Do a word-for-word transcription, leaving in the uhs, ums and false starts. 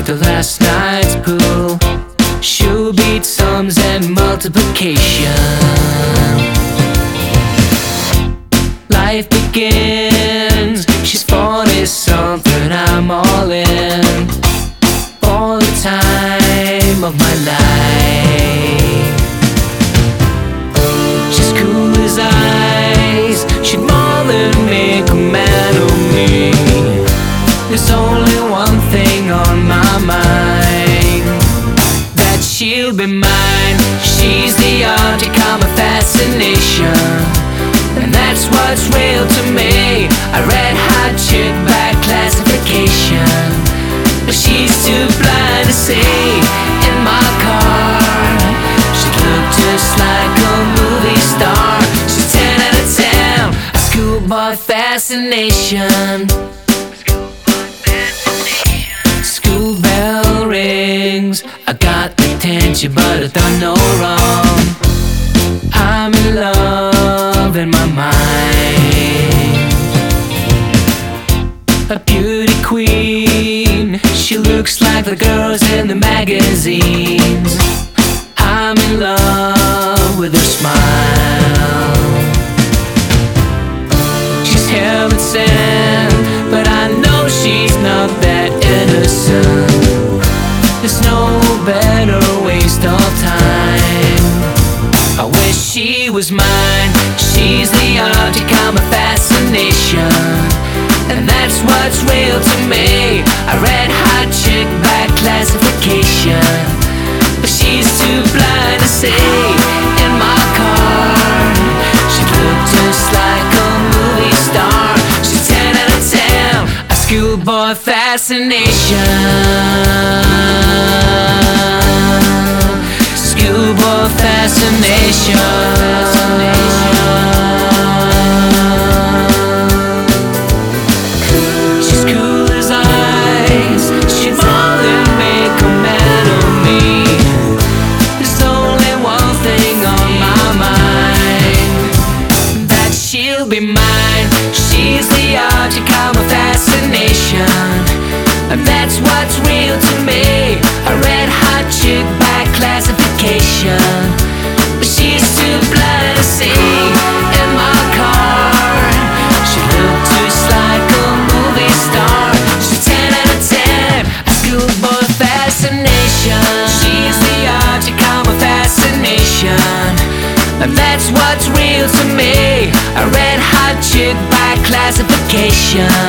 after last night's pool. She'll beat sums and multiplication. Life begins, she's forty something, I'm all in. All the time of my life. She's cool as ice, she'd more than make a man of me. There's only one thing on my mind, that she'll be mine. She's the object of my fascination, and that's what's real to me. A red hot chick by classification, but she's too blind to see. In my car, she looked just like a movie star. She's ten out of ten, a schoolboy fascination. School bell rings, I got the attention but I done no wrong. I'm in love in my mind. A beauty queen, she looks like the girls in the magazines. I'm in love with her smile. She's heaven sent, but I know she's not that innocent. There's no better waste of time. I wish she was mine. She's the object of my fascination, and that's what's real to me. A red hot chick by classification, but she's too blind to see. In my car, she looked just like a movie star. She's ten out of ten, a schoolboy fascination. Schoolboy fascination. She's cool as ice, she'd more than make a man of me. There's only one thing on my mind, that she'll be mine. She's the object of my fascination, and that's what's real to me. A red hot chick by classification, but she's too blind to see. In my car, she looked just like a movie star. She's ten out of ten, a schoolboy fascination. She's the object of my fascination, and that's what's real to me. A red hot chick by classification.